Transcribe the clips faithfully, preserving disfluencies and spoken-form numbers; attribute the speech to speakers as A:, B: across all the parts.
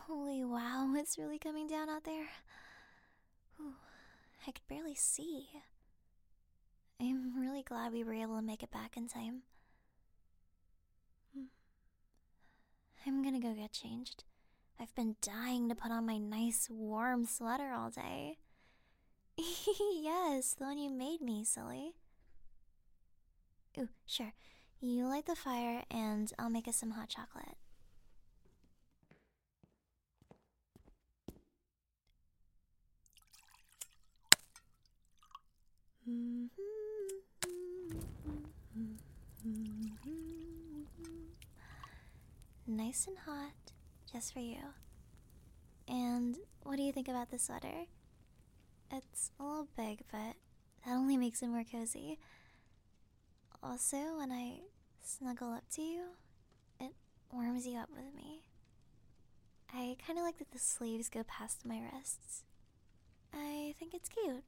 A: Holy wow, it's really coming down out there. Whew, I could barely see. I'm really glad we were able to make it back in time. I'm gonna go get changed. I've been dying to put on my nice warm sweater all day. Yes, the one you made me, silly. Ooh, sure. You light the fire and I'll make us some hot chocolate. Nice and hot, just for you. And what do you think about the sweater? It's a little big, but that only makes it more cozy. Also, when I snuggle up to you, it warms you up with me. I kind of like that the sleeves go past my wrists. I think it's cute.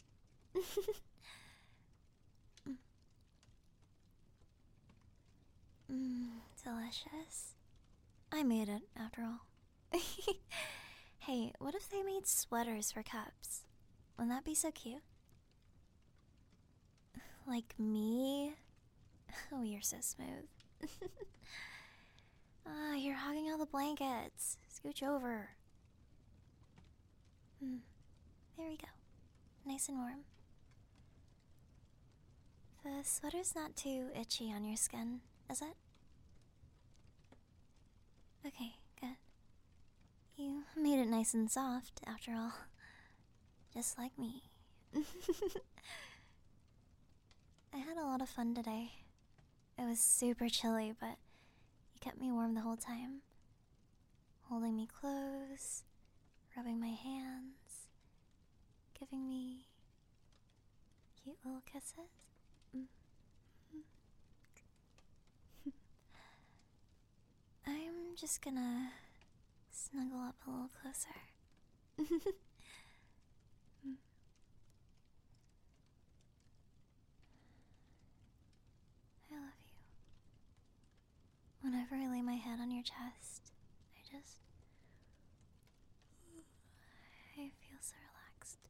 A: Mmm, delicious. I made it, after all. Hey, what if they made sweaters for cups? Wouldn't that be so cute? Like me? Oh, you're so smooth. Ah, you're hogging all the blankets. Scooch over. Hmm. There we go. Nice and warm. The sweater's not too itchy on your skin, is it? Okay, good. You made it nice and soft, after all. Just like me. I had a lot of fun today. It was super chilly, but you kept me warm the whole time. Holding me close, rubbing my hands, giving me cute little kisses. Mm. I'm just gonna snuggle up a little closer. Mm. I love you. Whenever I lay my head on your chest, I just... I feel so relaxed.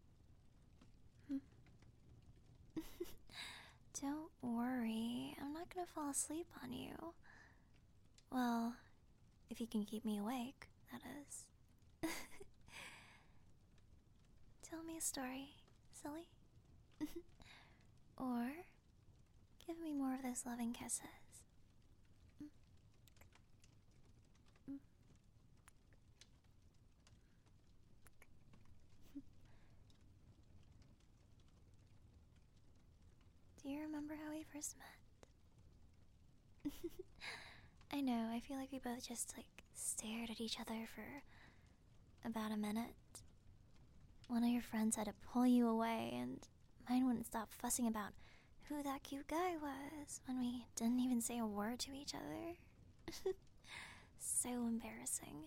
A: Hmm. Don't worry, I'm not gonna fall asleep on you. Well, if you can keep me awake, that is. Tell me a story, silly. Or give me more of those loving kisses. Mm. Mm. Do you remember how we first met? I know, I feel like we both just, like, stared at each other for about a minute. One of your friends had to pull you away, and mine wouldn't stop fussing about who that cute guy was when we didn't even say a word to each other. So embarrassing.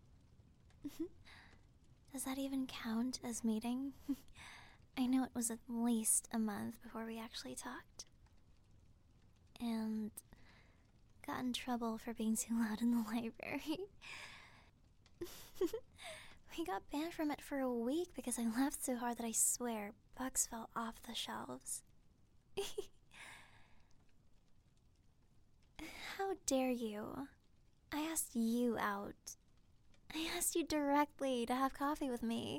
A: Does that even count as meeting? I know it was at least a month before we actually talked. And got in trouble for being too loud in the library. We got banned from it for a week because I laughed so hard that I swear books fell off the shelves. How dare you? I asked you out. I asked you directly to have coffee with me.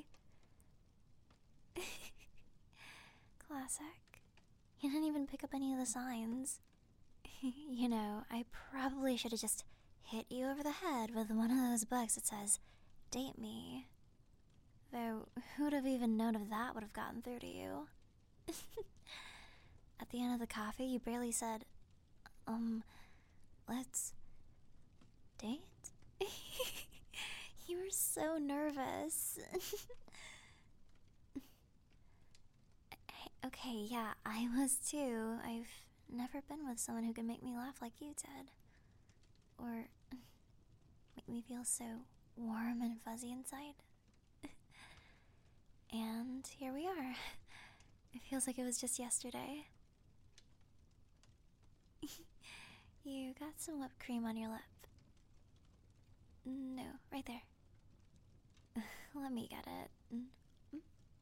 A: Classic. You didn't even pick up any of the signs. You know, I probably should have just hit you over the head with one of those books that says, "Date me." Though, who'd have even known if that would have gotten through to you? At the end of the coffee, you barely said, um, let's date? You were so nervous. Okay, yeah, I was too. I've never been with someone who could make me laugh like you did. Or make me feel so warm and fuzzy inside. And here we are. It feels like it was just yesterday. You got some whipped cream on your lip. No, right there. let me get it. Mm. Mm.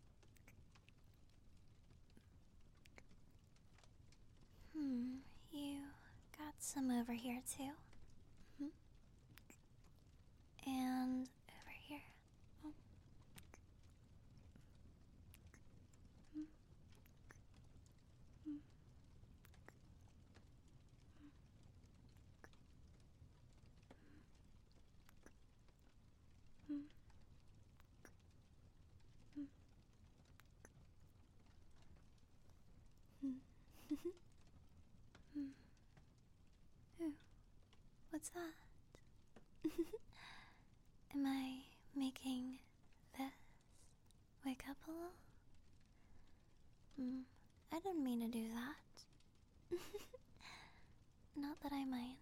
A: Hmm, you got some over here too. Hmm. And over here. Oh. Hmm. Hmm. Hmm. Hmm. Hmm. Hmm. Ooh, what's that? Am I making this wake up a little? Hmm, I didn't mean to do that. Not that I mind.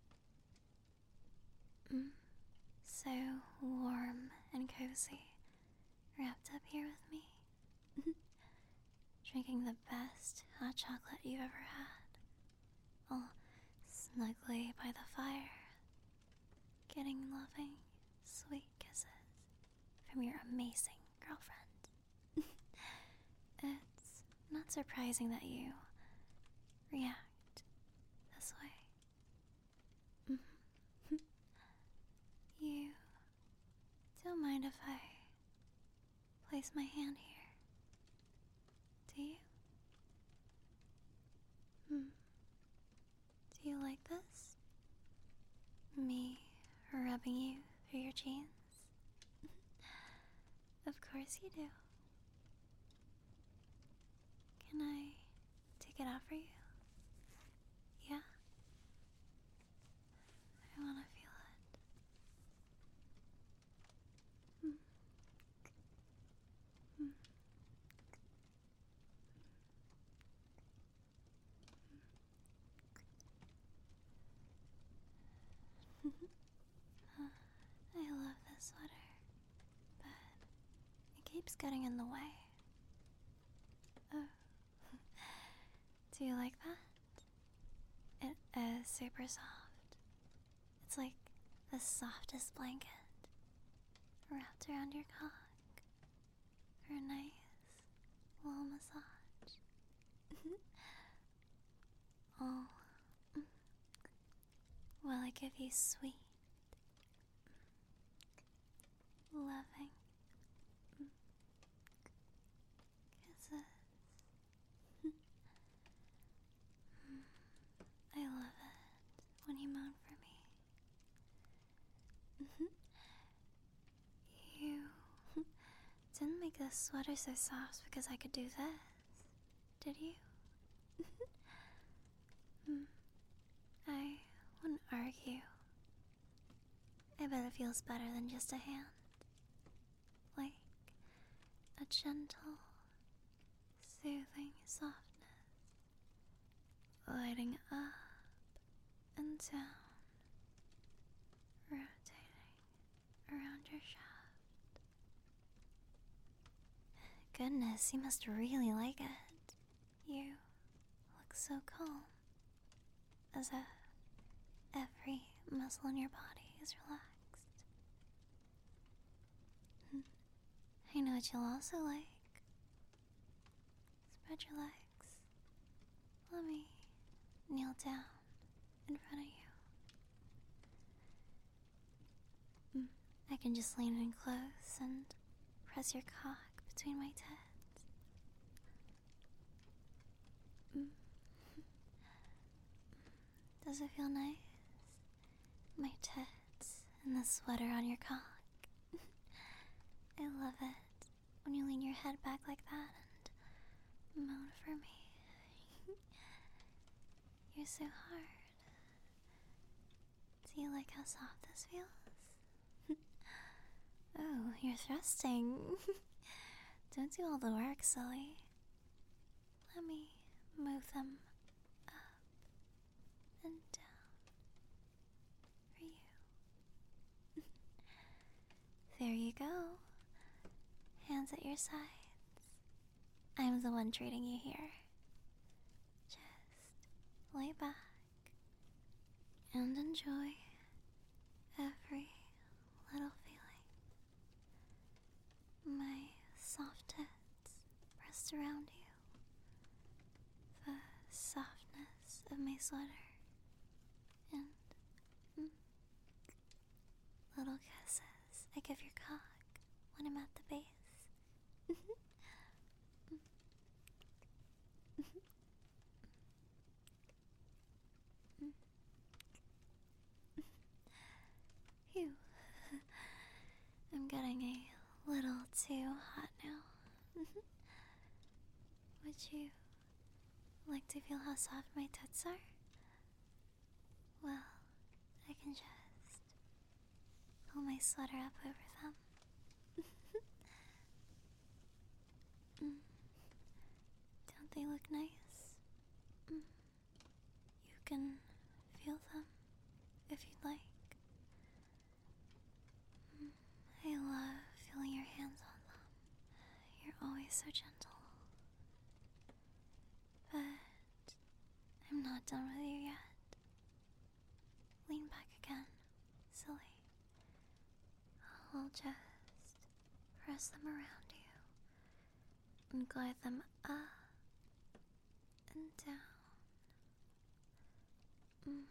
A: Mm, so warm and cozy, wrapped up here with me. Drinking the best hot chocolate you've ever had. All snugly by the fire. Getting loving, sweet kisses from your amazing girlfriend. It's not surprising that you react this way. Mhm. You don't mind if I place my hand here, do you? Hmm. Do you like this? Me rubbing you through your jeans? Of course you do. Can I take it off for you? Yeah? I wanna feel it. Hmm. Hmm. Uh, I love this sweater, but it keeps getting in the way. Oh. Do you like that? It is super soft. It's like the softest blanket wrapped around your cock for a nice little massage. Oh, mm, while I give you sweet, loving mm, kisses. Mm, I love it when you moan for me. You didn't make this sweater so soft because I could do this, did you? Mm, I wouldn't argue. I bet it feels better than just a hand. Like a gentle, soothing softness, lighting up and down, rotating around your shaft. Goodness, you must really like it. You look so calm, as if every muscle in your body is relaxed. I know what you'll also like. Spread your legs. Let me kneel down in front of you. Mm, I can just lean in close and press your cock between my tits. Mm. Does it feel nice? My tits and the sweater on your cock. I love it when you lean your head back like that and moan for me. You're so hard. Do you like how soft this feels? Oh, you're thrusting. Don't do all the work, silly. Let me move them up and down for you. There you go. Hands at your sides. I'm the one treating you here. Just lay back and enjoy every little feeling. around you. The softness of my sweater. And mm, little kisses I give your cock when I'm at the base. Phew. I'm getting a little too hot now. Would you like to feel how soft my tits are? Well, I can just pull my sweater up over them. Mm. Don't they look nice? Mm. You can feel them if you'd like. Mm. I love feeling your hands on them. You're always so gentle. But I'm not done with you yet. Lean back again, silly. I'll just press them around you and glide them up and down. Mm.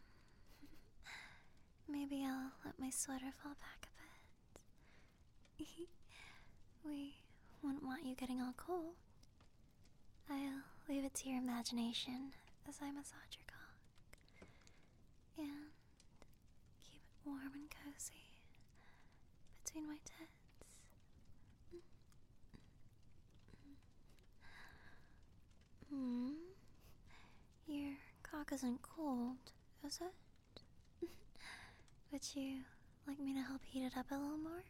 A: Maybe I'll let my sweater fall back a bit. We wouldn't want you getting all cold. I'll leave it to your imagination as I massage your cock. And keep it warm and cozy between my tits. Hmm? Your cock isn't cold, is it? Would you like me to help heat it up a little more?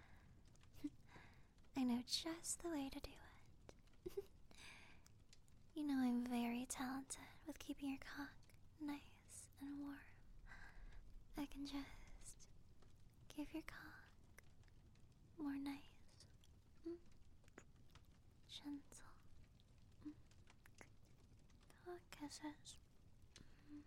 A: I know just the way to do it. You know I'm very talented with keeping your cock nice and warm. I can just give your cock more nice, mm, gentle mm, cock kisses. Mm.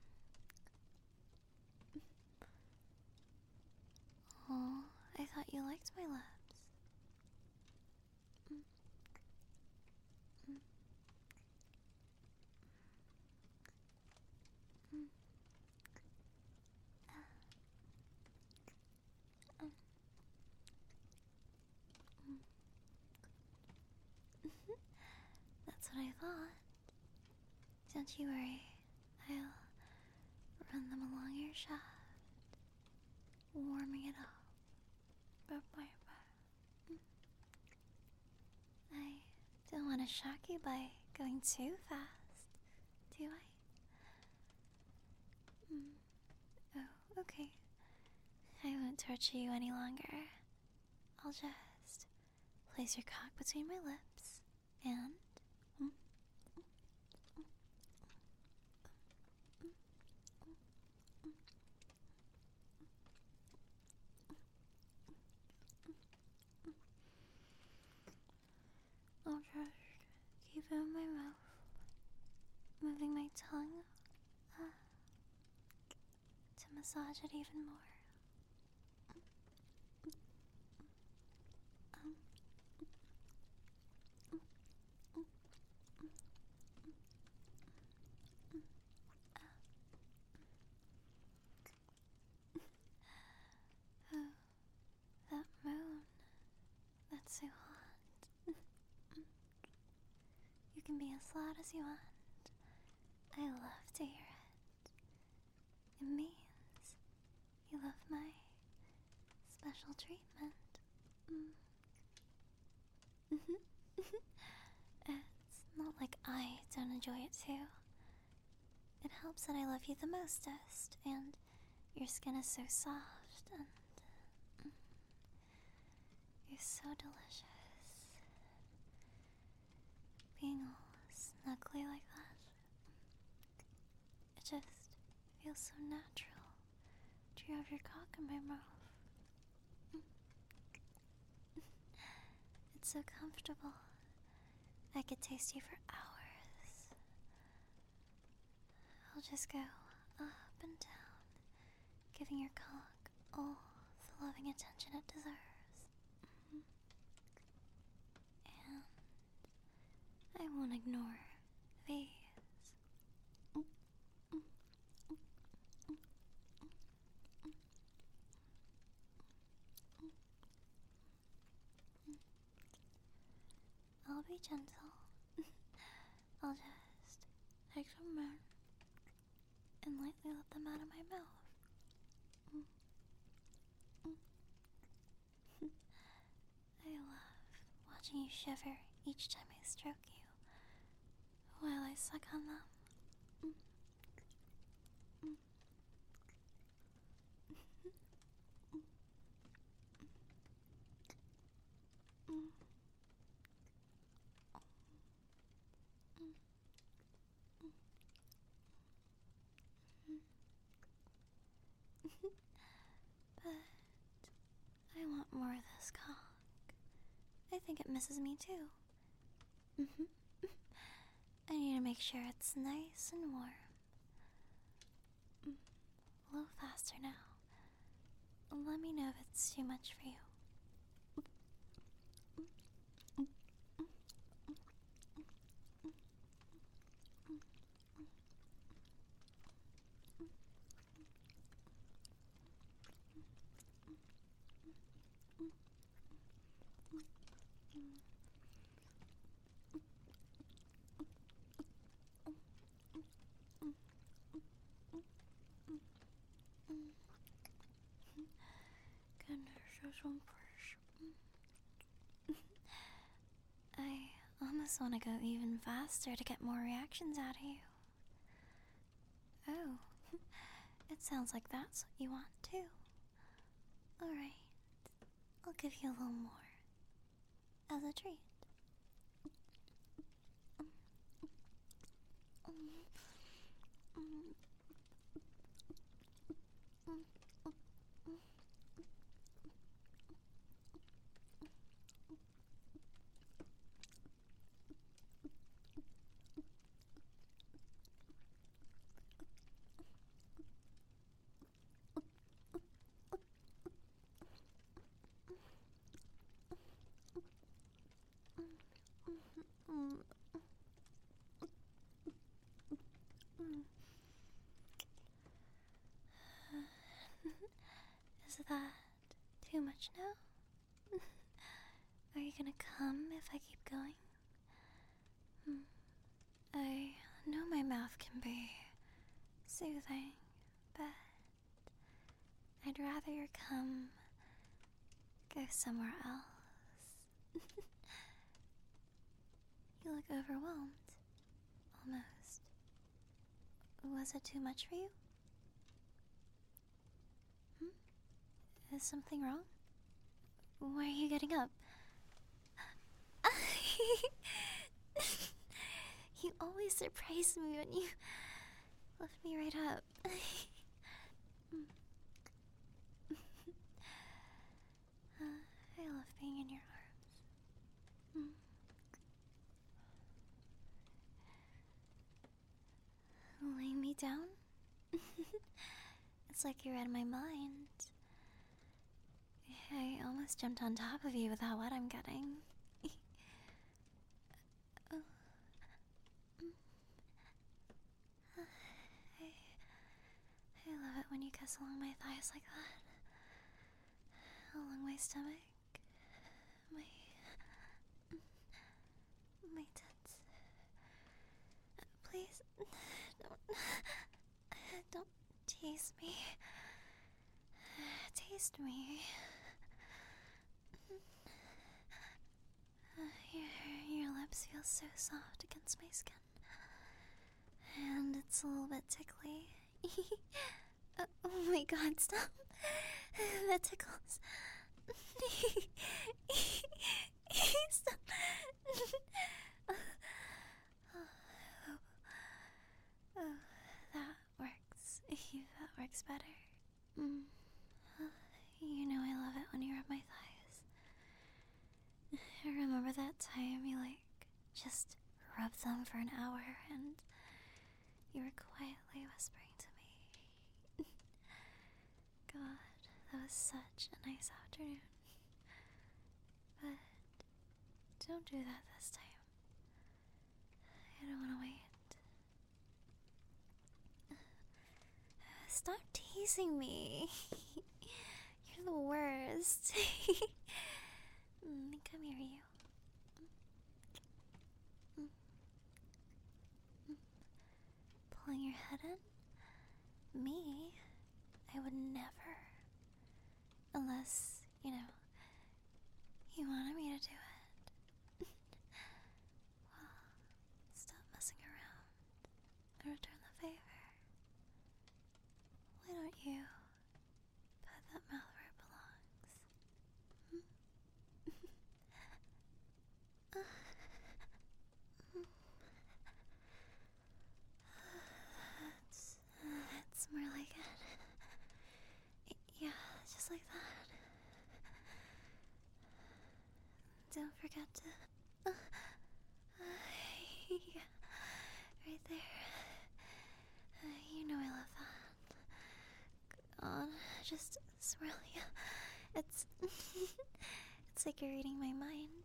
A: Oh, I thought you liked my lips. Mm. Mm. Mm. Uh. Mm. That's what I thought. Don't you worry, I'll run them along your shaft, warming it up. Bye bye bye. I don't want to shock you by going too fast, do I? Mm. Oh, okay. I won't torture you any longer. I'll just place your cock between my lips and... Mm, I'll just keep it in my mouth, moving my tongue uh, to massage it even more. Um, oh, that moon. That's so hot. You can be as loud as you want. I love to hear it. It means you love my special treatment. Mm. It's not like I don't enjoy it too. It helps that I love you the mostest, and your skin is so soft, and mm, you're so delicious. Being all snuggly like that, it just feels so natural to have your cock in my mouth. It's so comfortable. I could taste you for hours. I'll just go up and down, giving your cock all the loving attention it deserves. Mm-hmm. And I won't ignore these. I'll be gentle. I'll just take some men and lightly let them out of my mouth. I love watching you shiver each time I stroke you while I suck on them. But I want more of this cock. I think it misses me too. Mm-hmm. I need to make sure it's nice and warm. A little faster now. Let me know if it's too much for you. I almost want to go even faster to get more reactions out of you. Oh, it sounds like that's what you want too. Alright, I'll give you a little more as a treat. Is that too much now? Are you gonna come if I keep going? Hmm. I know my mouth can be soothing, but I'd rather your cum go somewhere else. You look overwhelmed. Almost. Was it too much for you? Hmm? Is something wrong? Why are you getting up? You always surprise me when you lift me right up. uh, I love being in your arms. Mm. Lay me down? It's like you read my mind. I almost jumped on top of you with how wet I'm getting. Oh. I, I love it when you kiss along my thighs like that. Along my stomach. My... My tits. Please, don't... Don't tease me. Taste me. Your, your lips feel so soft against my skin. And it's a little bit tickly. uh, oh my god, stop. That tickles. Stop. Oh, that works. That works better. Mm. You know I love it when you rub my thighs. I remember that time you, like, just rubbed them for an hour and you were quietly whispering to me. God, that was such a nice afternoon. But don't do that this time. I don't want to wait. Stop teasing me. You're the worst. Mm, come here, you. Mm, mm. Pulling your head in? Me? I would never. Unless, you know, you wanted me to do it. Well, stop messing around and return the favor. Why don't you put that mouth where it belongs? Hmm? That's, that's more like it. Y- Yeah, just like that. Don't forget to... Uh, uh, yeah, right there. Uh, you know I love that. On, just swirl, yeah. It's... it's like you're reading my mind.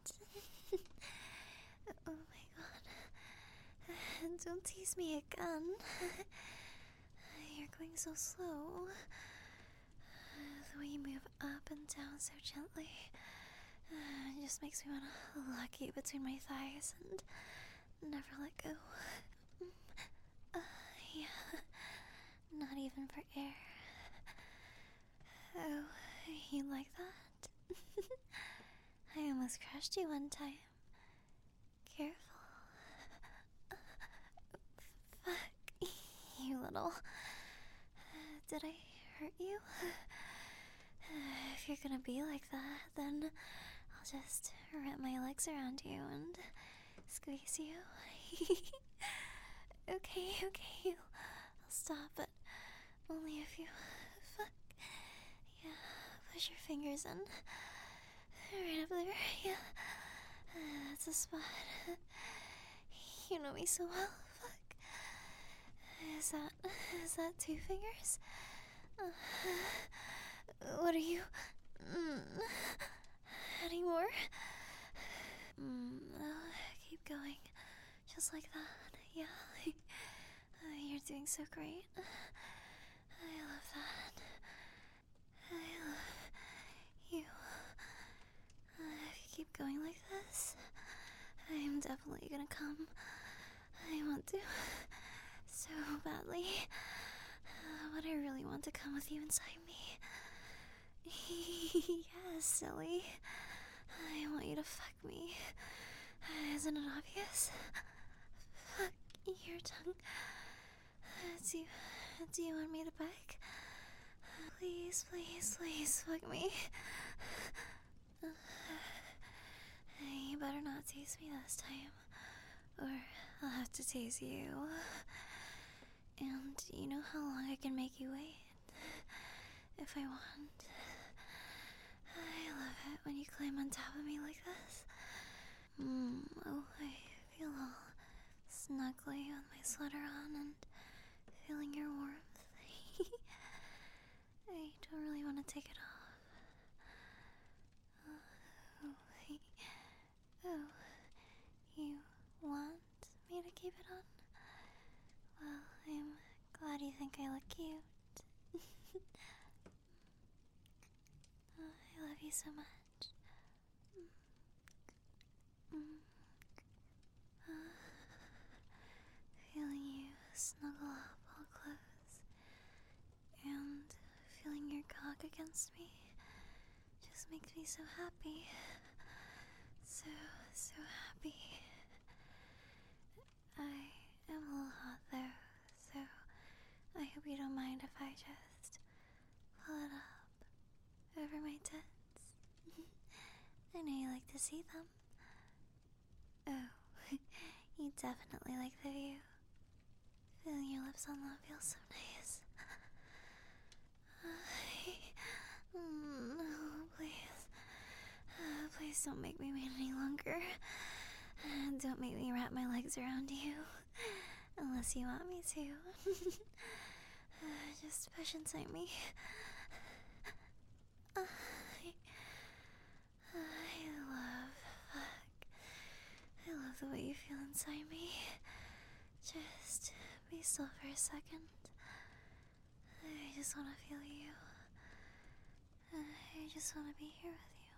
A: Oh my god. Uh, don't tease me again. You're going so slow. The way you move up and down so gently uh, just makes me want to lock you between my thighs and never let go. Uh, yeah, not even for air. Oh, you like that? I almost crushed you one time. Careful. Fuck, you little... Did I hurt you? If you're gonna be like that, then I'll just wrap my legs around you and squeeze you. Okay, okay, I'll stop, but only if you... Fuck. Yeah, push your fingers in. Right up there, yeah. That's a spot. You know me so well. Fuck. Is that... Is that two fingers? Uh, what are you... Mm, adding more? Mm, uh, keep going. Just like that. Yeah. Uh, you're doing so great. I love that. I love you. Uh, if you keep going like this, I'm definitely gonna come. I want to. So badly. Uh, but I really want to come with you inside me. Yes, silly. I want you to fuck me. Isn't it obvious? Fuck your tongue. Do you, do you want me to beg? Please, please, please fuck me. You better not tease me this time, or I'll have to tease you. And you know how long I can make you wait? If I want. I love it when you climb on top of me like this. Mm, oh, I feel all snuggly with my sweater on and feeling your warmth. I don't really want to take it off. Oh, oh, you want me to keep it on? Well, I'm glad you think I look cute. Oh, I love you so much. Mm. Uh, feeling you snuggle up all close and feeling your cock against me just makes me so happy. So, so happy. I am a little hot though, so I hope you don't mind if I just pull it up over my tits. I know you like to see them. Oh, you definitely like the view. Feeling your lips on that feels so nice. Uh, mm, oh, please. Uh, please don't make me wait any longer. Uh, don't make me wrap my legs around you. Unless you want me to. uh, just push inside me. Uh, I, I love... Fuck. I love the way you feel inside me. Just be still for a second. I just want to feel you. I just want to be here with you.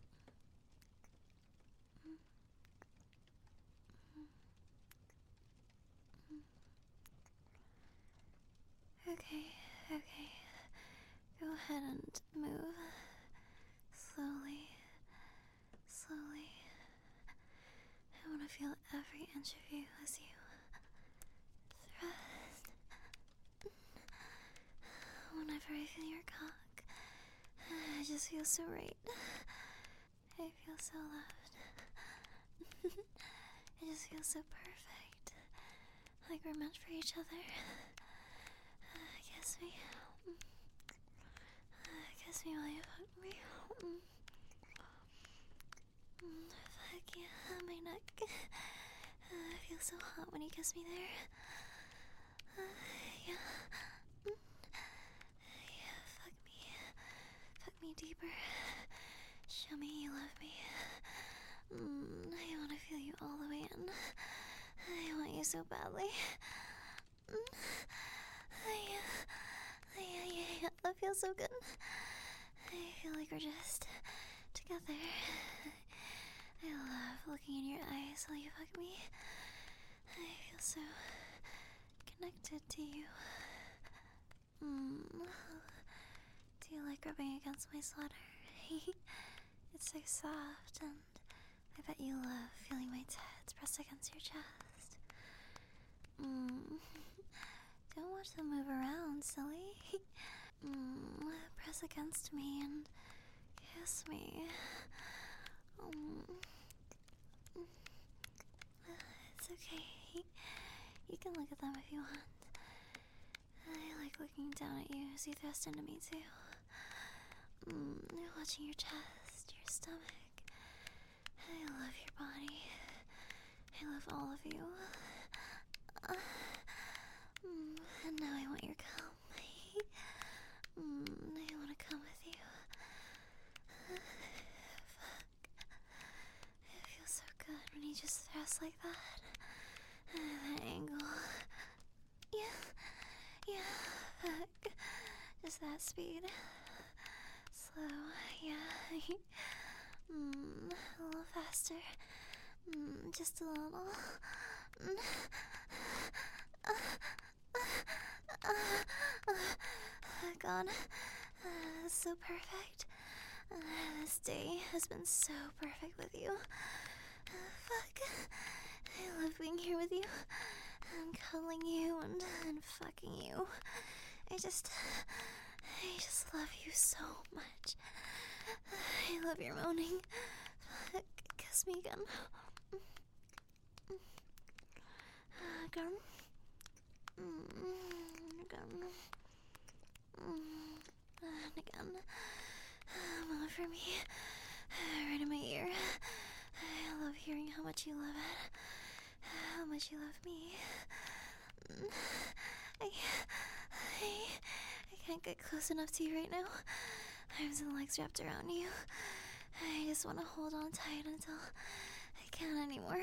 A: Okay, okay. Go ahead and move. Slowly. Slowly. I want to feel every inch of you as you thrust. Whenever I feel your cock, I just feel so right. I feel so loved. I just feel so perfect. Like we're meant for each other. Uh, kiss me. Uh, kiss me while you fuck me. Mm, fuck yeah, my neck. Uh, I feel so hot when you kiss me there. Uh, yeah. Mm. Yeah, fuck me. Fuck me deeper. Show me you love me. Mm, I want to feel you all the way in. I want you so badly. Mm. Yeah, yeah, yeah, yeah. That feels so good. I feel like we're just together. I love looking in your eyes while you fuck me. I feel so connected to you. Mm. Do you like rubbing against my sweater? It's so soft, and I bet you love feeling my tits pressed against your chest. Mm. Don't watch them move around, silly. Mm. Press against me and kiss me. Mm. It's okay. You can look at them if you want. I like looking down at you as you thrust into me too. Mm, watching your chest, your stomach. I love your body. I love all of you. Uh, mm, and now I want your cum. mm, I want to come with you. Uh, fuck. It feels so good when you just thrust like that. Uh, that angle. Yeah. Yeah. Fuck. Just that speed. Slow. Yeah. mm, a little faster. Mm, just a little. Mm. Uh, uh, uh, uh, God. Uh, so perfect. Uh, this day has been so perfect with you. Uh, fuck. I love being here with you. And cuddling you and, and fucking you. I just... I just love you so much. I love your moaning. Fuck. Kiss me again. Again. Again. And again. Moan for me. Right in my ear. I love hearing how much you love it. How much you love me. I, I, I can't get close enough to you right now. Arms and legs wrapped around you. I just want to hold on tight until I can't anymore.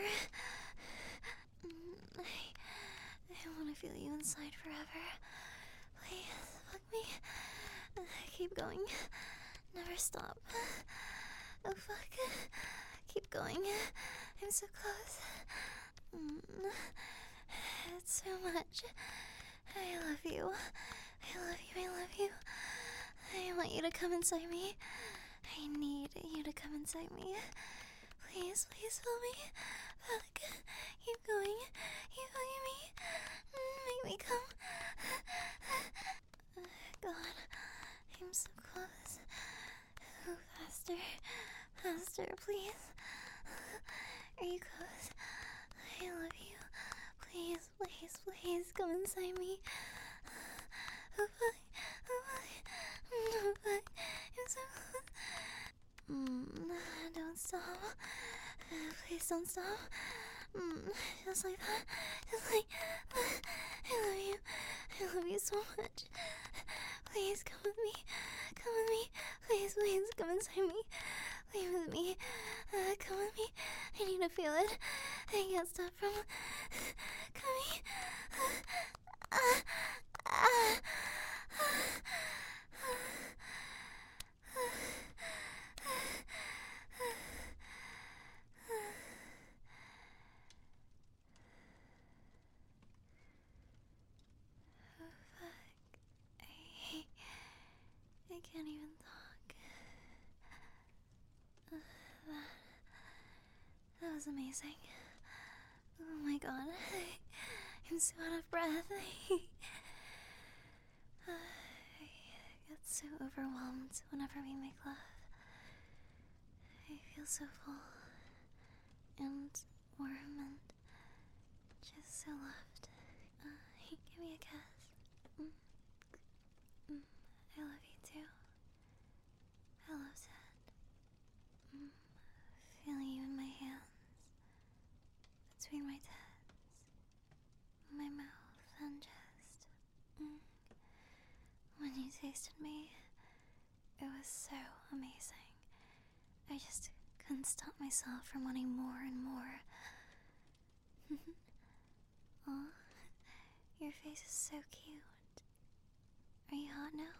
A: I, I want to feel you inside forever. Please, fuck me. Keep going. Never stop. Oh, fuck. Keep going. I'm so close. Mm. It's so much. I love you. I love you. I love you. I want you to come inside me. I need you to come inside me. Please, please fill me. Fuck. Keep going. Keep hugging me. Make me come. God, I'm so close. Oh, faster. Faster, please. Are you close? I love you. Please, please, please come inside me. Oh, fuck. Oh, fuck. Oh, fuck. I'm so close. Mm, don't stop. Uh, please don't stop. Mm, just like that. Just like that. I love you. I love you so much. Please come with me. Come with me. Please, please come inside me. Play with me. Uh, come with me. I need to feel it. I can't stop from coming. can't even talk. Uh, that, that was amazing. Oh my god. I'm so out of breath. I get so overwhelmed whenever we make love. I feel so full and warm and just so loved. Uh, give me a kiss. Mm. Mm. I love you too. I love that. Mm. Feeling you in my hands, between my tits, my mouth, and just. Mm. When you tasted me, it was so amazing. I just couldn't stop myself from wanting more and more. Aw, your face is so cute. Are you hot now?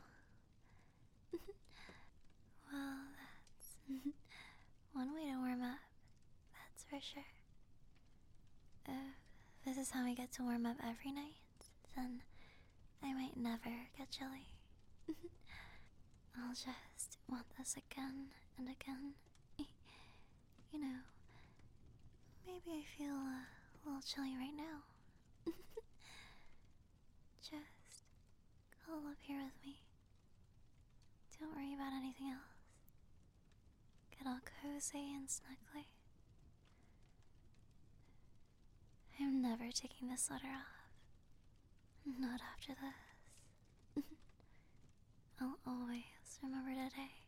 A: Well, that's one way to warm up, that's for sure. If this is how we get to warm up every night, then I might never get chilly. I'll just want this again and again. You know, maybe I feel a little chilly right now. Just cuddle up here with me. Don't worry about anything else. Get all cozy and snuggly. I'm never taking this sweater off. Not after this. I'll always remember today